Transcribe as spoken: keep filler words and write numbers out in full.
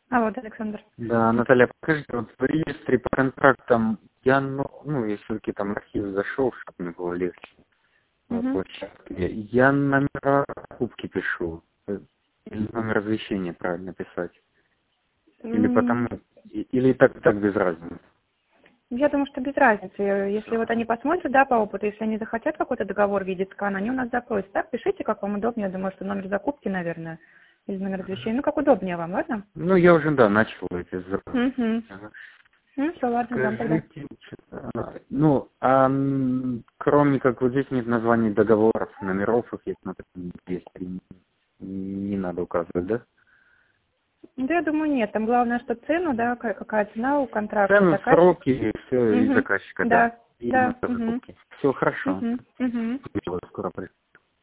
А вот, Александр. Да, Наталья, покажите, вот в реестре по контрактам я, ну, ну я все-таки там архив зашел, чтобы мне было легче. Вот, Угу. площадке. Я номера покупки пишу. Э, Или номер размещения правильно писать. Или потому, и- или так, так без разницы. Я думаю, что без разницы. Если вот они посмотрят, да, по опыту, если они захотят какой-то договор в виде скана, они у нас запросят. Так, пишите, как вам удобнее. Я думаю, что номер закупки, наверное, или номер размещения. Ну, как удобнее вам, ладно? Ну, я уже, да, начал эти запросы. Угу. Ага. Ну, все, ладно, дам тогда. Скажите, а, ну, а м, кроме как вот здесь нет названий договоров, номеров, их есть, смотрю, есть, и не надо указывать, да? Да, я думаю, нет. Там главное, что цену, да, ка- какая цена у контракта, Цену, заказчик. сроки, и все, и Угу. заказчика, да. Да, И да. номер Угу. закупки. Все хорошо. Угу. Угу. Скоро пришло.